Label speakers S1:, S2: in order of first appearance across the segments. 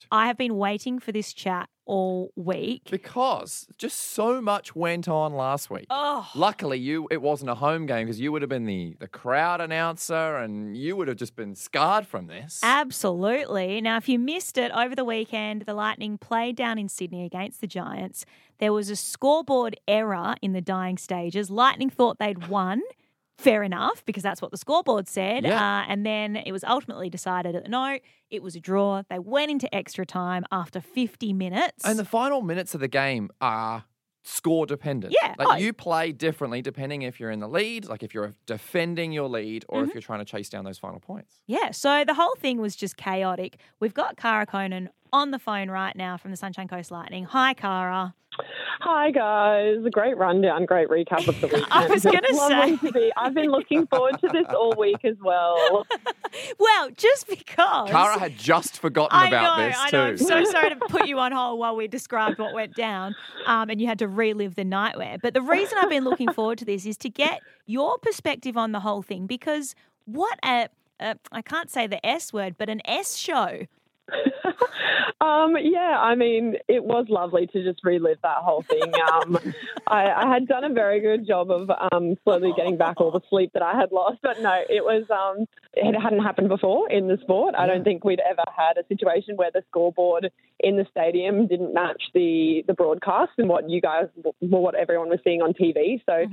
S1: I have been waiting for this chat all week.
S2: Because just so much went on last week.
S1: Oh.
S2: Luckily, it wasn't a home game because you would have been the crowd announcer and you would have just been scarred from this.
S1: Absolutely. Now, if you missed it over the weekend, the Lightning played down in Sydney against the Giants. There was a scoreboard error in the dying stages. Lightning thought they'd won. Fair enough, because that's what the scoreboard said.
S2: Yeah.
S1: And then it was ultimately decided that no, it was a draw. They went into extra time after 50 minutes.
S2: And the final minutes of the game are score dependent.
S1: Yeah.
S2: Like you play differently depending if you're in the lead, like if you're defending your lead or if you're trying to chase down those final points.
S1: Yeah, so the whole thing was just chaotic. We've got Cara Conan on the phone right now from the Sunshine Coast Lightning. Hi, Cara.
S3: Hi, guys. A great rundown, great recap of the weekend.
S1: I was going to say.
S3: I've been looking forward to this all week as well.
S1: Well, just because.
S2: Cara had just forgotten about this too.
S1: I know. I'm so sorry to put you on hold while we described what went down and you had to relive the nightmare. But the reason I've been looking forward to this is to get your perspective on the whole thing because what I can't say the S word, but an S show.
S3: Yeah, I mean, it was lovely to just relive that whole thing. I had done a very good job of slowly getting back all the sleep that I had lost, but no, it hadn't happened before in the sport. I don't think we'd ever had a situation where the scoreboard in the stadium didn't match the broadcast and what everyone was seeing on TV. So,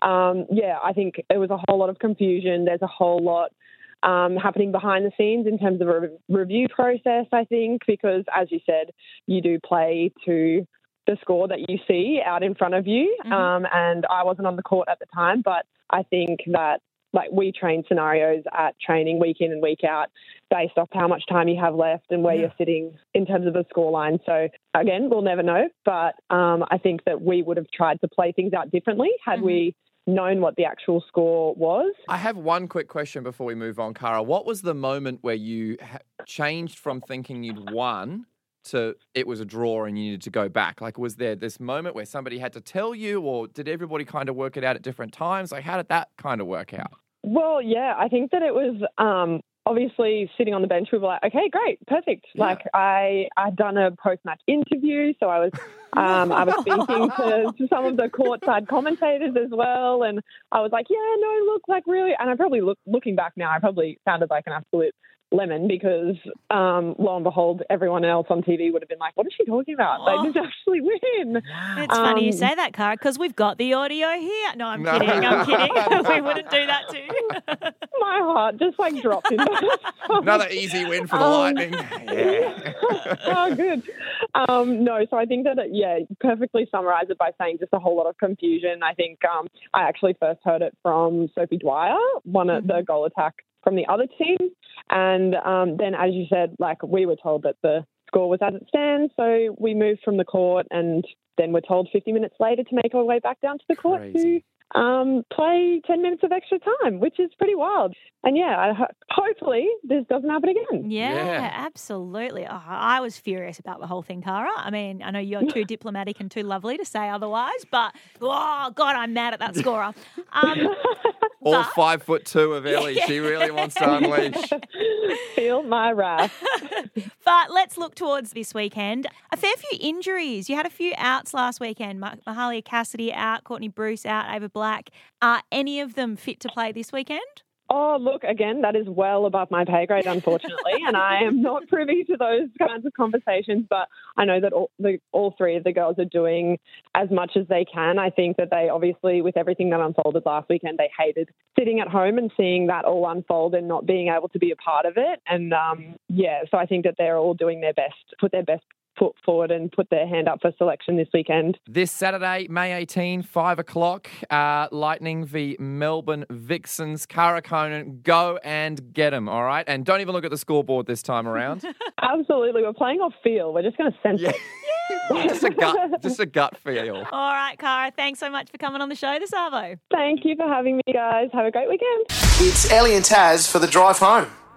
S3: I think it was a whole lot of confusion. There's a whole lot happening behind the scenes in terms of a review process, I think, because, as you said, you do play to the score that you see out in front of you. And I wasn't on the court at the time, but I think that we train scenarios at training week in and week out based off how much time you have left and where you're sitting in terms of the scoreline. So, again, we'll never know, but I think that we would have tried to play things out differently had we known what the actual score was.
S2: I have one quick question before we move on, Cara. What was the moment where you changed from thinking you'd won to it was a draw and you needed to go back? Like, was there this moment where somebody had to tell you, or did everybody kind of work it out at different times? Like, how did that kind of work out?
S3: Well, yeah, I think that it was obviously sitting on the bench. We were like, okay, great, perfect. Yeah. Like I'd done a post-match interview, so I was speaking to some of the courtside commentators as well, and I was like, yeah, no, look, like really, and I probably looking back now, I probably sounded like an absolute lemon because lo and behold, everyone else on TV would have been like, what is she talking about? They didn't actually win.
S1: It's funny you say that, Cara, because we've got the audio here. No, I'm kidding. We wouldn't do that to you.
S3: My heart just dropped into
S2: Another easy win for the Lightning. Yeah.
S3: Oh, good. No, so I think that, perfectly summarised it by saying just a whole lot of confusion. I think I actually first heard it from Sophie Dwyer, one of the goal attack from the other team. And then, as you said, we were told that the score was as it stands. So we moved from the court and then we're told 50 minutes later to make our way back down to the court to play 10 minutes of extra time, which is pretty wild. And hopefully this doesn't happen again.
S1: Yeah. Absolutely. Oh, I was furious about the whole thing, Cara. I mean, I know you're too diplomatic and too lovely to say otherwise, but God, I'm mad at that scorer.
S2: All 5'2" of Ellie. She really wants to unleash.
S3: Feel my wrath.
S1: But let's look towards this weekend. A fair few injuries. You had a few outs last weekend. Mahalia Cassidy out, Courtney Bruce out, Ava Black. Are any of them fit to play this weekend?
S3: Oh, look, again, that is well above my pay grade, unfortunately, and I am not privy to those kinds of conversations, but I know that all three of the girls are doing as much as they can. I think that they obviously, with everything that unfolded last weekend, they hated sitting at home and seeing that all unfold and not being able to be a part of it. And, so I think that they're all doing their best, put their best foot forward and put their hand up for selection this weekend.
S2: This Saturday, May 18, 5 o'clock, Lightning v Melbourne Vixens. Cara Conan, go and get them, all right? And don't even look at the scoreboard this time around.
S3: Absolutely. We're playing off feel. We're just going to sense it.
S2: Just a gut feel.
S1: All right, Cara, thanks so much for coming on the show this Arvo.
S3: Thank you for having me, guys. Have a great weekend.
S4: It's Ellie and Taz for the drive home.